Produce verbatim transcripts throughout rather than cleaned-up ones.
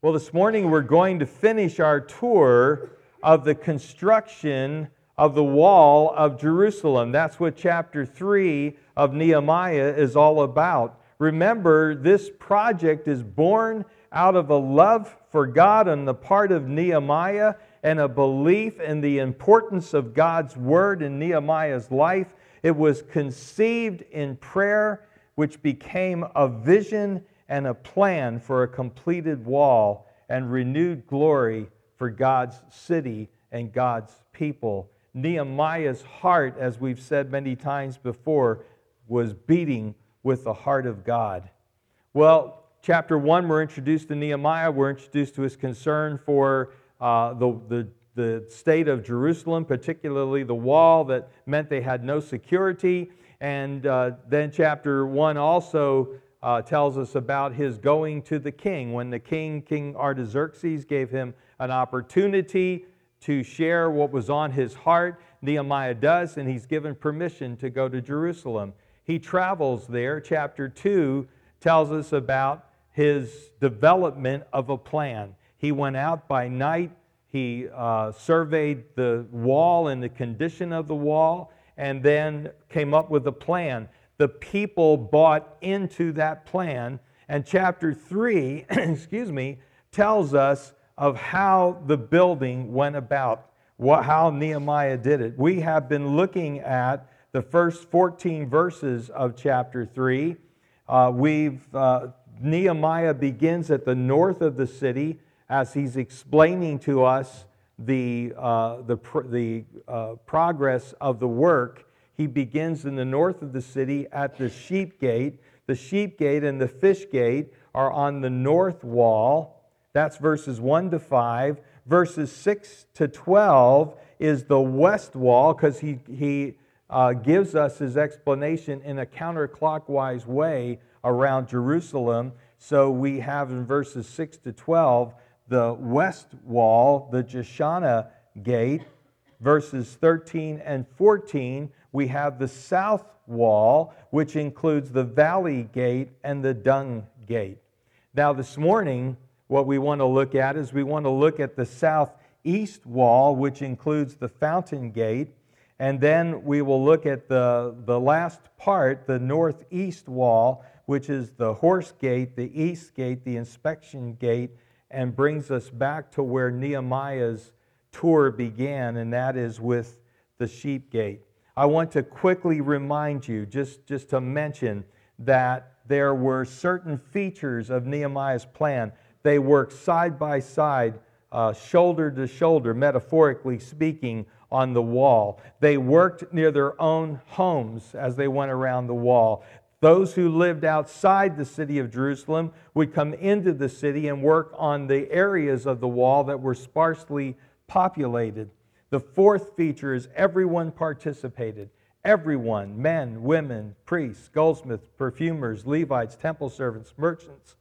Well, this morning we're going to finish our tour of the construction of the wall of Jerusalem. That's what chapter three of Nehemiah is all about. Remember, this project is born out of a love for God on the part of Nehemiah and a belief in the importance of God's Word in Nehemiah's life. It was conceived in prayer, which became a vision and a plan for a completed wall and renewed glory for God's city and God's people. Nehemiah's heart, as we've said many times before, was beating with the heart of God. Well, chapter one, we're introduced to Nehemiah. We're introduced to his concern for uh, the, the, the state of Jerusalem, particularly the wall that meant they had no security. And uh, then chapter one also uh, tells us about his going to the king. When the king, King Artaxerxes, gave him an opportunity to share what was on his heart, Nehemiah does, and he's given permission to go to Jerusalem. He travels there. Chapter two tells us about his development of a plan. He went out by night. He uh, surveyed the wall and the condition of the wall, and then came up with a plan. The people bought into that plan, and chapter three, excuse me, tells us of how the building went about, what, how Nehemiah did it. We have been looking at the first fourteen verses of chapter three. Uh, we've uh, Nehemiah begins at the north of the city as he's explaining to us the uh, the the uh, progress of the work. He begins in the north of the city at the sheep gate. The sheep gate and the fish gate are on the north wall. That's verses one to five. Verses six to twelve is the west wall, because he, he uh, gives us his explanation in a counterclockwise way around Jerusalem. So we have in verses six to twelve the west wall, the Jeshanah gate. Verses thirteen and fourteen, we have the south wall, which includes the valley gate and the dung gate. Now this morning, what we want to look at is we want to look at the southeast wall, which includes the fountain gate, and then we will look at the, the last part, the northeast wall, which is the horse gate, the east gate, the inspection gate, and brings us back to where Nehemiah's tour began, and that is with the sheep gate. I want to quickly remind you, just, just to mention, that there were certain features of Nehemiah's plan. They worked side by side, uh, shoulder to shoulder, metaphorically speaking, on the wall. They worked near their own homes as they went around the wall. Those who lived outside the city of Jerusalem would come into the city and work on the areas of the wall that were sparsely populated. The fourth feature is everyone participated. Everyone, men, women, priests, goldsmiths, perfumers, Levites, temple servants, merchants,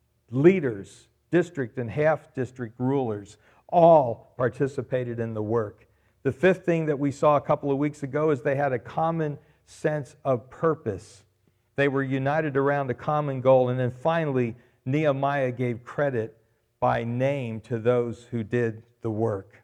leaders, district and half-district rulers, all participated in the work. The fifth thing that we saw a couple of weeks ago is they had a common sense of purpose. They were united around a common goal. And then finally, Nehemiah gave credit by name to those who did the work.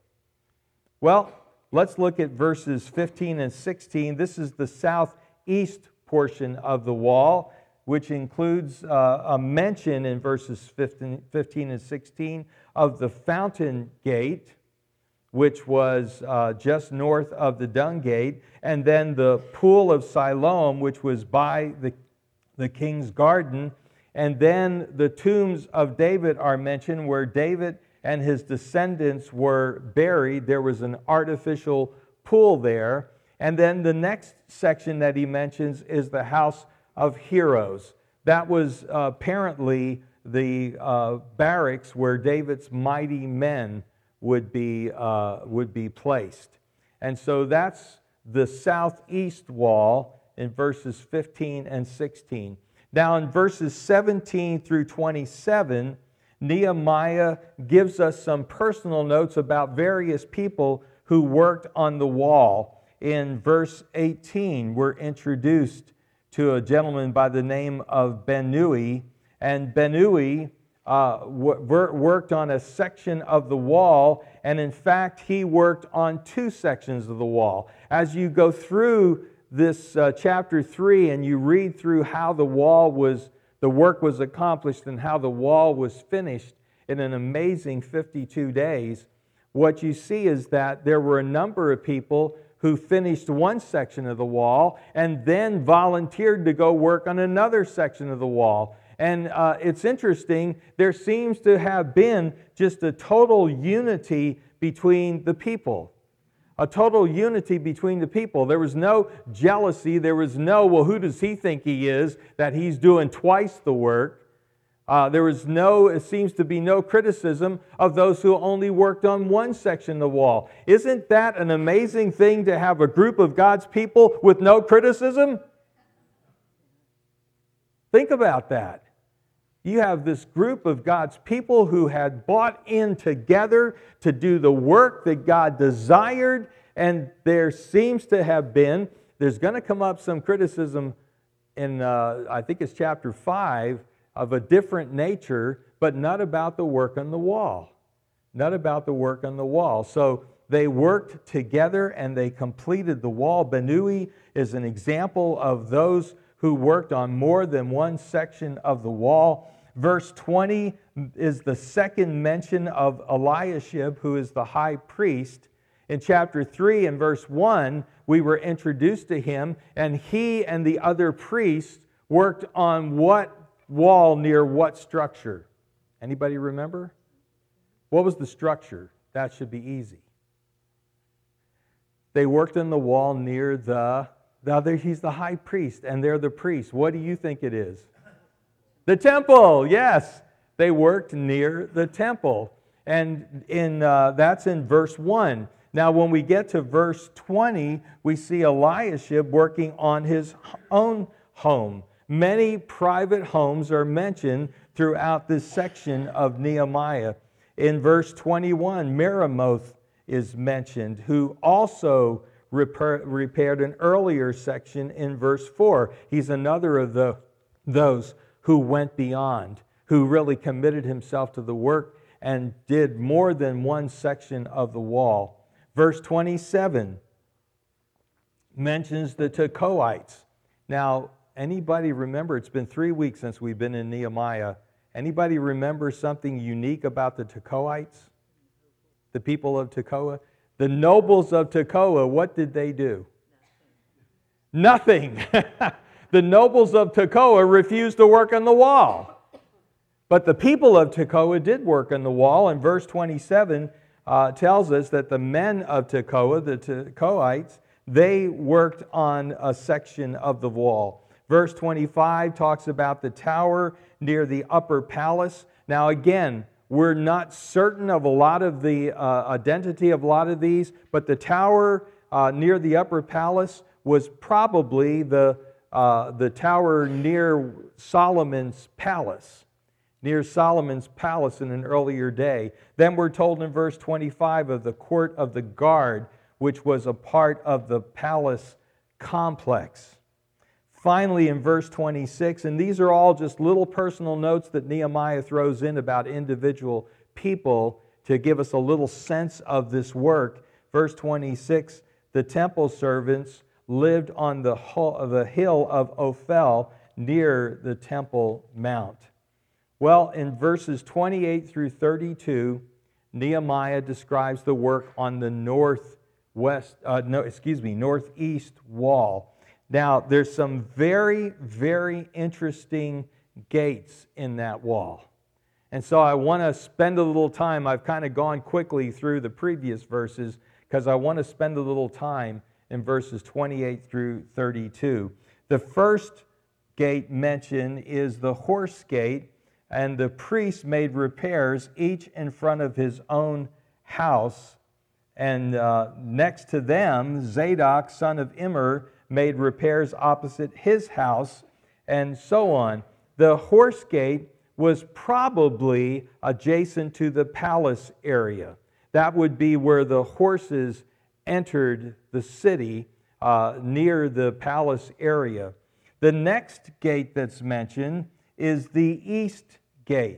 Well, let's look at verses fifteen and sixteen. This is the southeast portion of the wall, which includes uh, a mention in verses fifteen and sixteen of the fountain gate, which was uh, just north of the dung gate, and then the pool of Siloam, which was by the, the king's garden. And then the tombs of David are mentioned, where David and his descendants were buried. There was an artificial pool there. And then the next section that he mentions is the house of heroes. That was uh, apparently the uh, barracks where David's mighty men would be, uh, would be placed. And so that's the southeast wall in verses fifteen and sixteen. Now in verses seventeen through twenty-seven, Nehemiah gives us some personal notes about various people who worked on the wall. In verse eighteen, we're introduced to a gentleman by the name of Benui, and Benui uh, wor- worked on a section of the wall, and in fact, he worked on two sections of the wall. As you go through this uh, chapter three and you read through how the wall was, the work was accomplished and how the wall was finished in an amazing fifty-two days, what you see is that there were a number of people who finished one section of the wall and then volunteered to go work on another section of the wall. And uh, it's interesting, there seems to have been just a total unity between the people. A total unity between the people. There was no jealousy. There was no, well, who does he think he is that he's doing twice the work? Uh, there was no, it seems to be no criticism of those who only worked on one section of the wall. Isn't that an amazing thing to have a group of God's people with no criticism? Think about that. You have this group of God's people who had bought in together to do the work that God desired, and there seems to have been, there's going to come up some criticism in, uh, I think it's chapter five, of a different nature, but not about the work on the wall. Not about the work on the wall. So they worked together and they completed the wall. Benui is an example of those who worked on more than one section of the wall. Verse twenty is the second mention of Eliashib, who is the high priest. In chapter three and verse one, we were introduced to him, and he and the other priests worked on what wall near what structure? Anybody remember? What was the structure? That should be easy. They worked on the wall near the, the other, he's the high priest, and they're the priests. What do you think it is? The temple, yes. They worked near the temple. And in uh, that's in verse one. Now, when we get to verse twenty, we see Eliashib working on his own home. Many private homes are mentioned throughout this section of Nehemiah. In verse twenty-one, Meremoth is mentioned, who also repair, repaired an earlier section in verse four. He's another of the, those who went beyond, who really committed himself to the work and did more than one section of the wall. Verse twenty-seven mentions the Tekoites. Now, anybody remember, it's been three weeks since we've been in Nehemiah. Anybody remember something unique about the Tekoites? The people of Tekoa? The nobles of Tekoa, what did they do? Nothing. The nobles of Tekoa refused to work on the wall. But the people of Tekoa did work on the wall, and verse twenty-seven uh, tells us that the men of Tekoa, the Tekoites, they worked on a section of the wall. Verse twenty-five talks about the tower near the upper palace. Now again, we're not certain of a lot of the uh, identity of a lot of these, but the tower uh, near the upper palace was probably the, uh, the tower near Solomon's palace. Near Solomon's palace in an earlier day. Then we're told in verse twenty-five of the court of the guard, which was a part of the palace complex. Finally, in verse twenty-six, and these are all just little personal notes that Nehemiah throws in about individual people to give us a little sense of this work. Verse twenty-six, the temple servants lived on the hill of Ophel near the Temple Mount. Well, in verses twenty-eight through thirty-two, Nehemiah describes the work on the northwest, uh, no, excuse me, northeast wall. Now, there's some very, very interesting gates in that wall. And so I want to spend a little time. I've kind of gone quickly through the previous verses because I want to spend a little time in verses twenty-eight through thirty-two. The first gate mentioned is the horse gate, and the priest made repairs each in front of his own house. And uh, next to them, Zadok, son of Immer, made repairs opposite his house, and so on. The horse gate was probably adjacent to the palace area. That would be where the horses entered the city, uh, near the palace area. The next gate that's mentioned is the east gate.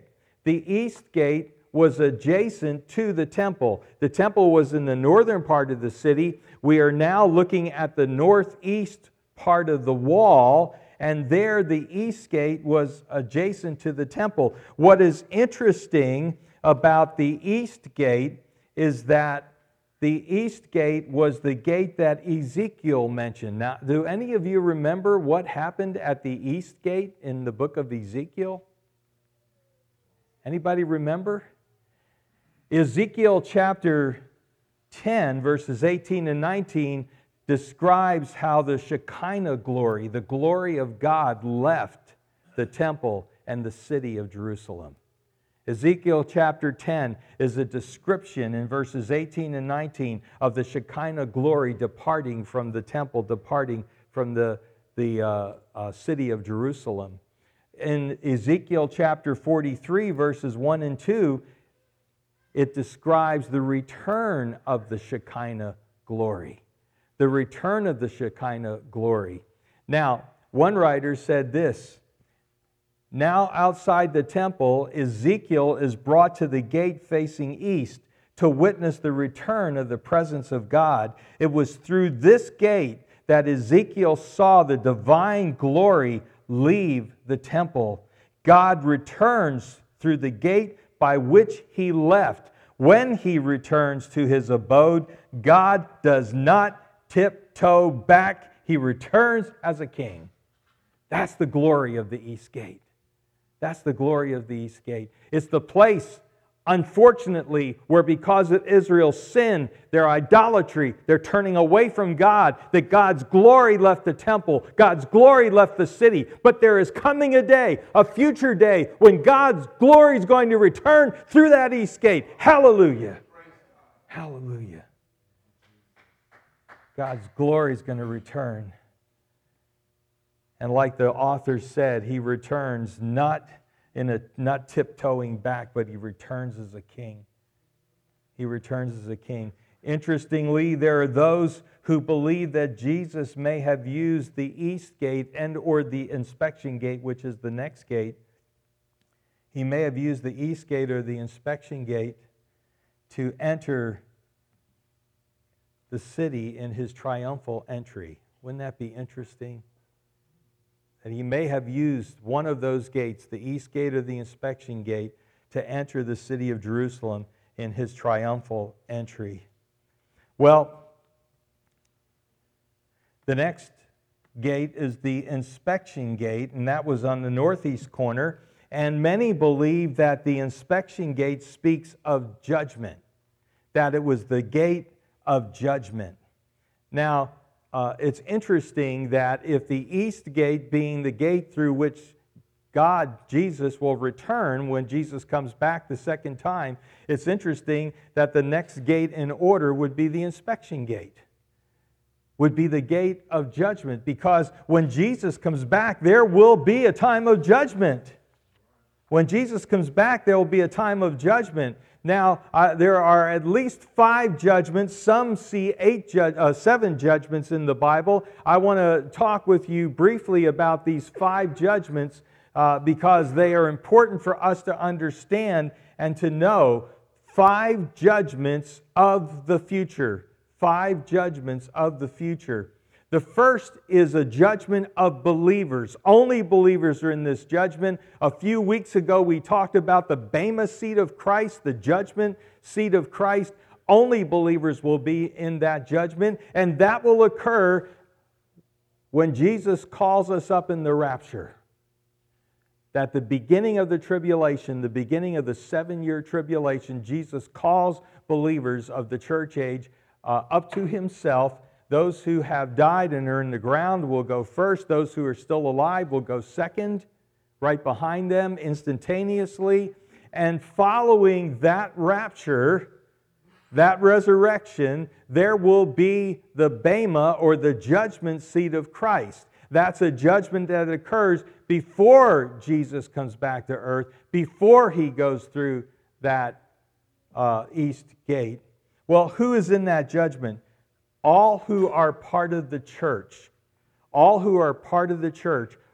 The east gate was adjacent to the temple. The temple was in the northern part of the city. We are now looking at the northeast part of the wall, and there the east gate was adjacent to the temple. What is interesting about the east gate is that the east gate was the gate that Ezekiel mentioned. Now, do any of you remember what happened at the east gate in the book of Ezekiel? Anybody remember? Ezekiel chapter ten, verses eighteen and nineteen, describes how the Shekinah glory, the glory of God, left the temple and the city of Jerusalem. Ezekiel chapter ten is a description in verses eighteen and nineteen of the Shekinah glory departing from the temple, departing from the, the uh, uh, city of Jerusalem. In Ezekiel chapter forty-three, verses one and two, it describes the return of the Shekinah glory. The return of the Shekinah glory. Now, one writer said this: now outside the temple, Ezekiel is brought to the gate facing east to witness the return of the presence of God. It was through this gate that Ezekiel saw the divine glory leave the temple. God returns through the gate by which he left. When he returns to his abode, God does not tiptoe back. He returns as a king. That's the glory of the east gate. That's the glory of the east gate. It's the place, unfortunately, where because of Israel's sin, their idolatry, they're turning away from God, that God's glory left the temple, God's glory left the city. But there is coming a day, a future day, when God's glory is going to return through that east gate. Hallelujah. Hallelujah. God's glory is going to return. And like the author said, he returns not in a not tiptoeing back, but he returns as a king. He returns as a king. Interestingly, there are those who believe that Jesus may have used the east gate and or the inspection gate, which is the next gate. He may have used the east gate or the inspection gate to enter the city in his triumphal entry. Wouldn't that be interesting? That he may have used one of those gates, the east gate or the inspection gate, to enter the city of Jerusalem in his triumphal entry. Well, the next gate is the inspection gate, and that was on the northeast corner. And many believe that the inspection gate speaks of judgment, that it was the gate of judgment. Now, Uh, it's interesting that if the east gate being the gate through which God, Jesus, will return when Jesus comes back the second time, it's interesting that the next gate in order would be the inspection gate, would be the gate of judgment, because when Jesus comes back, there will be a time of judgment. When Jesus comes back, there will be a time of judgment. Now, uh, there are at least five judgments. Some see eight, ju- uh, seven judgments in the Bible. I want to talk with you briefly about these five judgments uh, because they are important for us to understand and to know. Five judgments of the future. Five judgments of the future. The first is a judgment of believers. Only believers are in this judgment. A few weeks ago, we talked about the Bema seat of Christ, the judgment seat of Christ. Only believers will be in that judgment, and that will occur when Jesus calls us up in the rapture. At the beginning of the tribulation, the beginning of the seven-year tribulation, Jesus calls believers of the church age uh, up to himself. Those who have died and are in the ground will go first. Those who are still alive will go second, right behind them, instantaneously. And following that rapture, that resurrection, there will be the Bema, or the judgment seat of Christ. That's a judgment that occurs before Jesus comes back to earth, before he goes through that uh, east gate. Well, who is in that judgment? All who are part of the church, all who are part of the church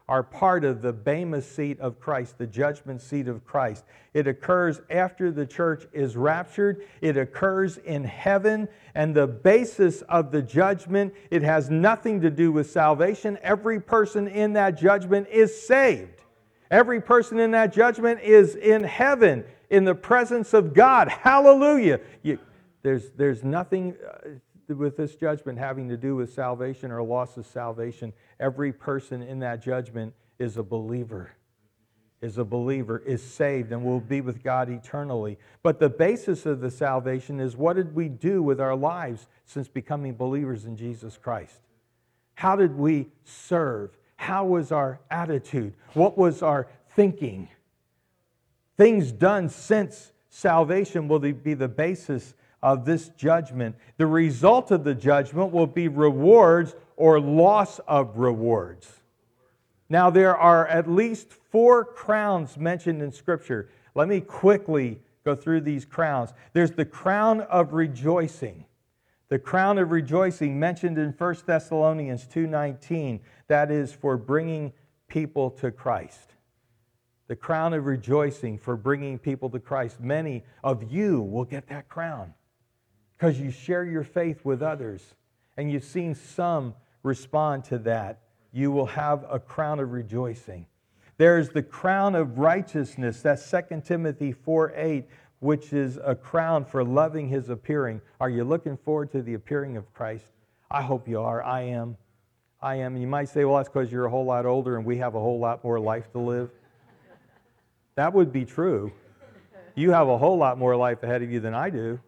are part of the Bema seat of Christ, the judgment seat of Christ. It occurs after the church is raptured. It occurs in heaven, and the basis of the judgment, it has nothing to do with salvation. Every person in that judgment is saved. Every person in that judgment is in heaven, in the presence of God. Hallelujah. You, there's, there's nothing uh, with this judgment having to do with salvation or loss of salvation. Every person in that judgment is a believer, is a believer, is saved, and will be with God eternally. But the basis of the salvation is, what did we do with our lives since becoming believers in Jesus Christ? How did we serve? How was our attitude? What was our thinking? Things done since salvation will be the basis of this judgment. The result of the judgment will be rewards or loss of rewards. Now, there are at least four crowns mentioned in Scripture. Let me quickly go through these crowns. There's the crown of rejoicing. The crown of rejoicing mentioned in First Thessalonians two nineteen, that is for bringing people to Christ. The crown of rejoicing for bringing people to Christ. Many of you will get that crown because you share your faith with others, and you've seen some respond to that. You will have a crown of rejoicing. There's the crown of righteousness. That's Second Timothy four eight, which is a crown for loving His appearing. Are you looking forward to the appearing of Christ? I hope you are. I am. I am. You might say, well, that's because you're a whole lot older and we have a whole lot more life to live. That would be true. You have a whole lot more life ahead of you than I do.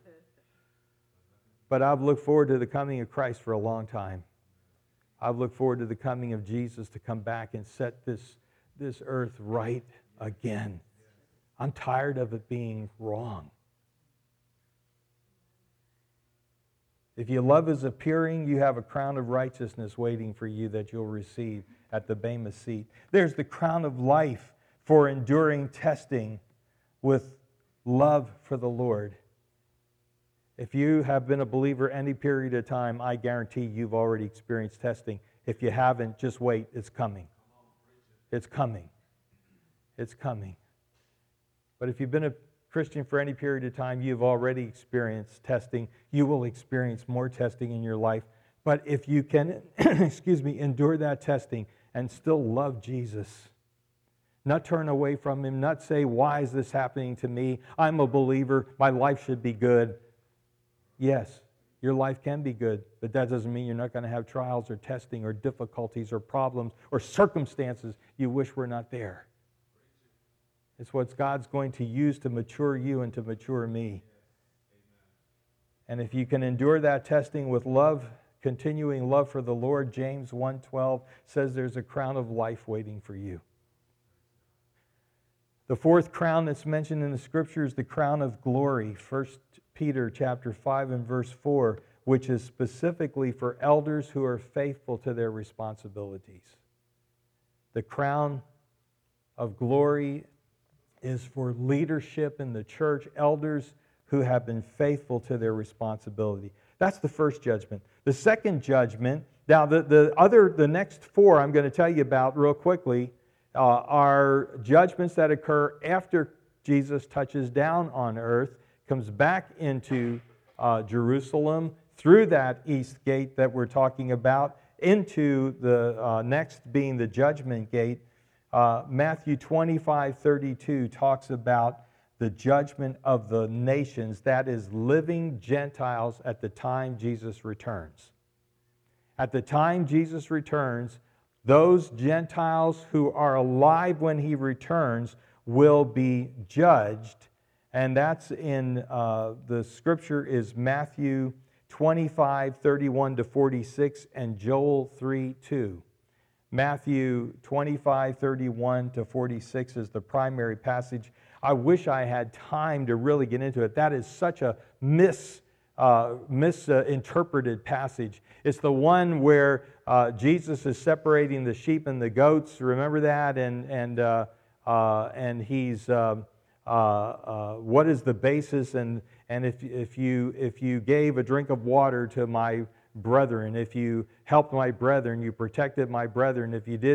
But I've looked forward to the coming of Christ for a long time. I've looked forward to the coming of Jesus to come back and set this, this earth right again. I'm tired of it being wrong. If you love His appearing, you have a crown of righteousness waiting for you that you'll receive at the Bema seat. There's the crown of life for enduring testing with love for the Lord. If you have been a believer any period of time, I guarantee you've already experienced testing. If you haven't, just wait. It's coming. It's coming. It's coming. But if you've been a Christian for any period of time, you've already experienced testing. You will experience more testing in your life. But if you can, excuse me, endure that testing and still love Jesus, not turn away from Him, not say, why is this happening to me? I'm a believer. My life should be good. Yes, your life can be good, but that doesn't mean you're not going to have trials or testing or difficulties or problems or circumstances you wish were not there. It's what God's going to use to mature you and to mature me. And if you can endure that testing with love, continuing love for the Lord, James one twelve says there's a crown of life waiting for you. The fourth crown that's mentioned in the Scripture is the crown of glory, First Peter chapter five and verse four, which is specifically for elders who are faithful to their responsibilities. The crown of glory is for leadership in the church, elders who have been faithful to their responsibility. That's the first judgment. The second judgment, now the, the other, the next four I'm going to tell you about real quickly, uh, are judgments that occur after Jesus touches down on earth, comes back into uh, Jerusalem, through that east gate that we're talking about, into the uh, next being the judgment gate. Uh, Matthew twenty-five thirty-two talks about the judgment of the nations, that is, living Gentiles at the time Jesus returns. At the time Jesus returns, those Gentiles who are alive when He returns will be judged. And that's in, uh, the scripture is Matthew twenty-five thirty-one to forty-six and Joel three two. Matthew twenty-five thirty-one to forty-six is the primary passage. I wish I had time to really get into it. That is such a mis, uh, misinterpreted passage. It's the one where uh, Jesus is separating the sheep and the goats. Remember that? And and uh, uh, and he's um, uh, uh, what is the basis? And and if if you if you gave a drink of water to my brethren, if you helped my brethren, you protected my brethren, if you did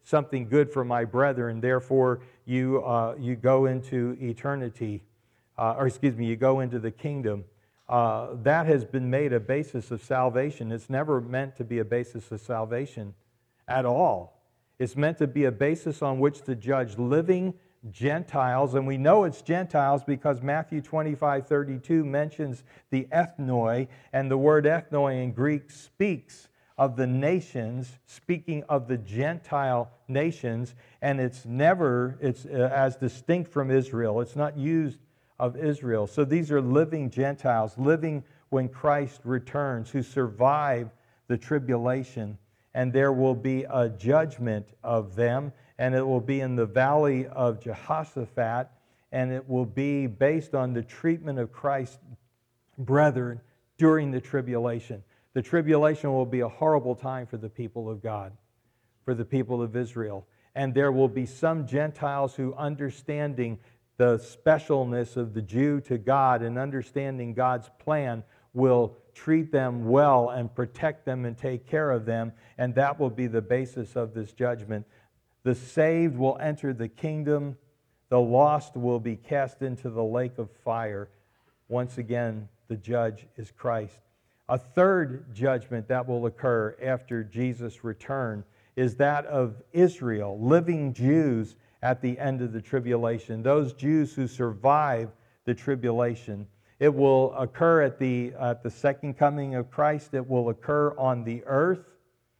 something good for my brethren, therefore you, uh, you go into eternity, uh, or excuse me, you go into the kingdom. Uh, that has been made a basis of salvation. It's never meant to be a basis of salvation at all. It's meant to be a basis on which to judge living Gentiles, and we know it's Gentiles because Matthew twenty-five thirty-two mentions the ethnoi, and the word ethnoi in Greek speaks of the nations, speaking of the Gentile nations, and it's never, it's uh, as distinct from Israel. It's not used of Israel. So these are living Gentiles, living when Christ returns, who survive the tribulation, and there will be a judgment of them, and it will be in the valley of Jehoshaphat, and it will be based on the treatment of Christ's brethren during the tribulation. The tribulation will be a horrible time for the people of God, for the people of Israel. And there will be some Gentiles who, understanding the specialness of the Jew to God and understanding God's plan, will treat them well and protect them and take care of them, and that will be the basis of this judgment. The saved will enter the kingdom. The lost will be cast into the lake of fire. Once again, the judge is Christ. A third judgment that will occur after Jesus' return is that of Israel, living Jews at the end of the tribulation, those Jews who survive the tribulation. It will occur at the, at the second coming of Christ. It will occur on the earth.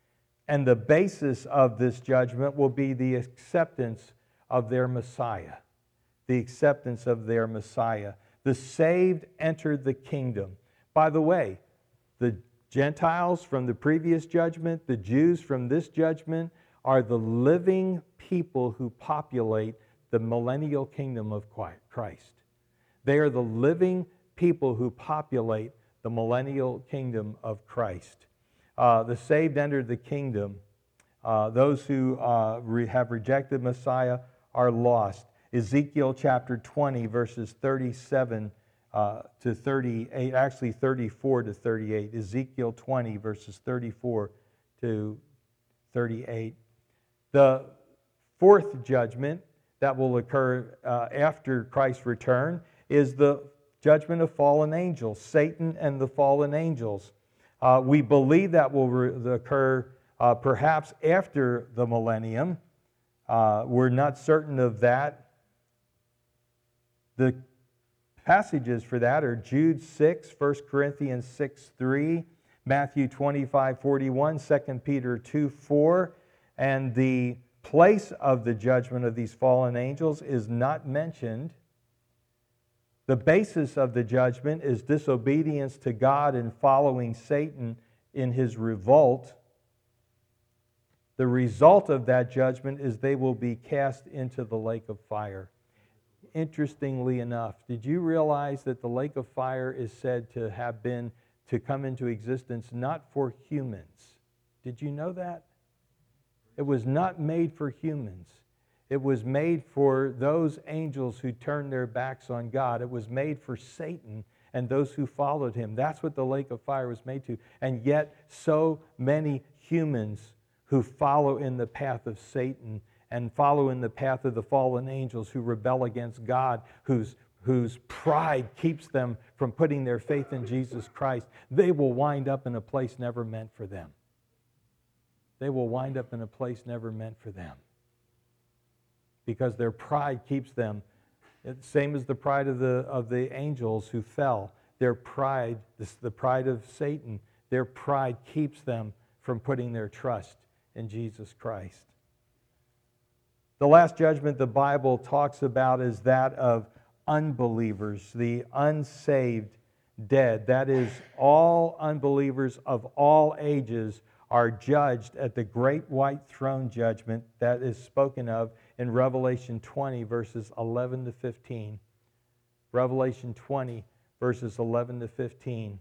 And the basis of this judgment will be the acceptance of their Messiah. The acceptance of their Messiah. The saved entered the kingdom. By the way, the Gentiles from the previous judgment, the Jews from this judgment, are the living people who populate the millennial kingdom of Christ. They are the living people who populate the millennial kingdom of Christ. Uh, the saved enter the kingdom. Uh, those who uh, re- have rejected Messiah are lost. Ezekiel chapter twenty, verses thirty-seven uh, to thirty-eight, actually thirty-four to thirty-eight. Ezekiel twenty, verses thirty-four to thirty-eight. The fourth judgment that will occur uh, after Christ's return is the judgment of fallen angels, Satan and the fallen angels. Uh, we believe that will re- occur uh, perhaps after the millennium. Uh, we're not certain of that. The passages for that are Jude six, First Corinthians six three, Matthew twenty-five forty-one, Second Peter two four, and the place of the judgment of these fallen angels is not mentioned. The basis of the judgment is disobedience to God and following Satan in his revolt. The result of that judgment is they will be cast into the lake of fire. Interestingly enough, did you realize that the lake of fire is said to have been, to come into existence not for humans? Did you know that? It was not made for humans. It was made for those angels who turned their backs on God. It was made for Satan and those who followed him. That's what the lake of fire was made to. And yet, so many humans who follow in the path of Satan and follow in the path of the fallen angels who rebel against God, whose, whose pride keeps them from putting their faith in Jesus Christ, they will wind up in a place never meant for them. They will wind up in a place never meant for them. Because their pride keeps them, same as the pride of the of the angels who fell. Their pride, this, the pride of Satan, their pride keeps them from putting their trust in Jesus Christ. The last judgment the Bible talks about is that of unbelievers, the unsaved dead. That is, all unbelievers of all ages are judged at the great white throne judgment that is spoken of in Revelation twenty, verses eleven to fifteen. Revelation twenty, verses eleven to fifteen.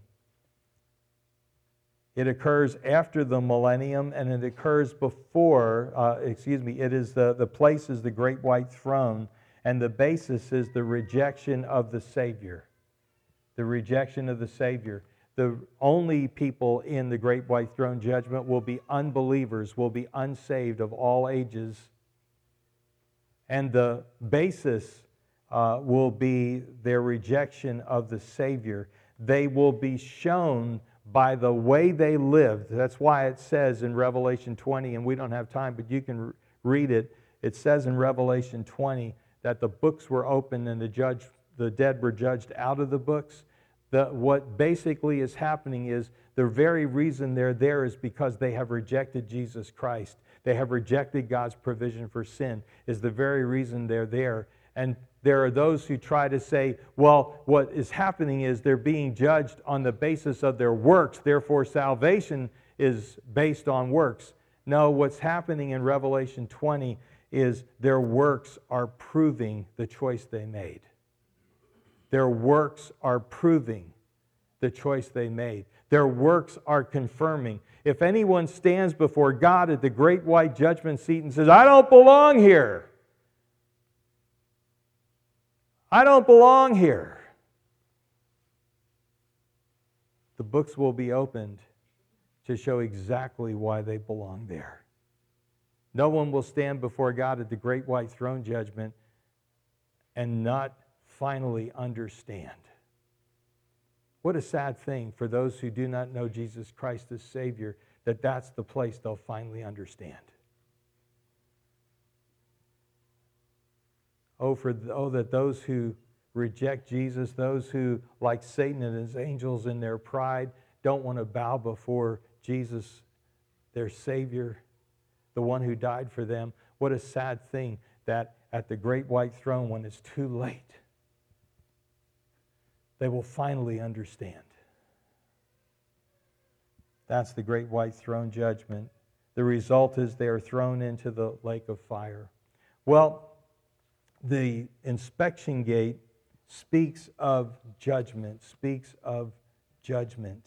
It occurs after the millennium, and it occurs before, uh, excuse me, it is the, the place is the great white throne, and the basis is the rejection of the Savior. The rejection of the Savior. The only people in the great white throne judgment will be unbelievers, will be unsaved of all ages. And the basis uh, will be their rejection of the Savior. They will be shown by the way they lived. That's why it says in Revelation twenty, and we don't have time, but you can read it. It says in Revelation twenty that the books were opened and the judge, the dead were judged out of the books. The, what basically is happening is the very reason they're there is because they have rejected Jesus Christ. They have rejected God's provision for sin, is the very reason they're there. And there are those who try to say, well, what is happening is they're being judged on the basis of their works, therefore salvation is based on works. No, what's happening in Revelation twenty is their works are proving the choice they made. Their works are proving the choice they made. Their works are confirming. If anyone stands before God at the great white judgment seat and says, I don't belong here. I don't belong here. The books will be opened to show exactly why they belong there. No one will stand before God at the great white throne judgment and not finally understand. What a sad thing for those who do not know Jesus Christ as Savior, that that's the place they'll finally understand. Oh, for oh, that those who reject Jesus, those who, like Satan and his angels in their pride, don't want to bow before Jesus, their Savior, the one who died for them. What a sad thing that at the great white throne, when it's too late, they will finally understand. That's the great white throne judgment. The result is they are thrown into the lake of fire. Well, the inspection gate speaks of judgment, speaks of judgment.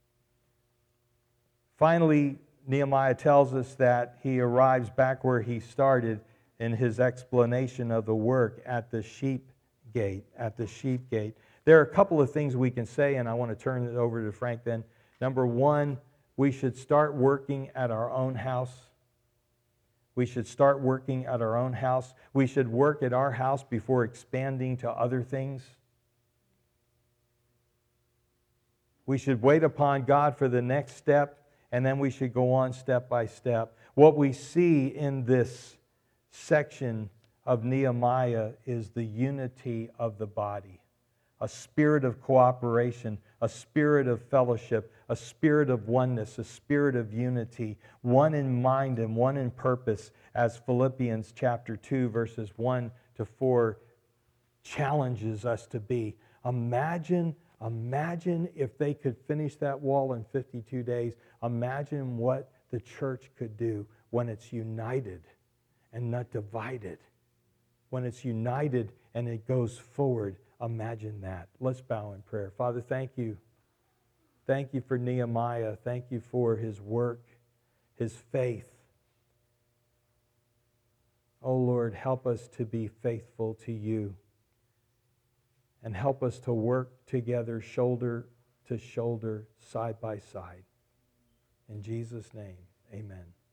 Finally, Nehemiah tells us that he arrives back where he started in his explanation of the work at the sheep gate, at the sheep gate. There are a couple of things we can say, and I want to turn it over to Frank then. Number one, we should start working at our own house. We should start working at our own house. We should work at our house before expanding to other things. We should wait upon God for the next step, and then we should go on step by step. What we see in this section of Nehemiah is the unity of the body. A spirit of cooperation, a spirit of fellowship, a spirit of oneness, a spirit of unity, one in mind and one in purpose, as Philippians chapter two, verses one to four challenges us to be. Imagine, imagine if they could finish that wall in fifty-two days. Imagine what the church could do when it's united and not divided. When it's united and it goes forward. Imagine that. Let's bow in prayer. Father, thank you. Thank you for Nehemiah. Thank you for his work, his faith. Oh Lord, help us to be faithful to you. And help us to work together shoulder to shoulder, side by side. In Jesus' name, amen.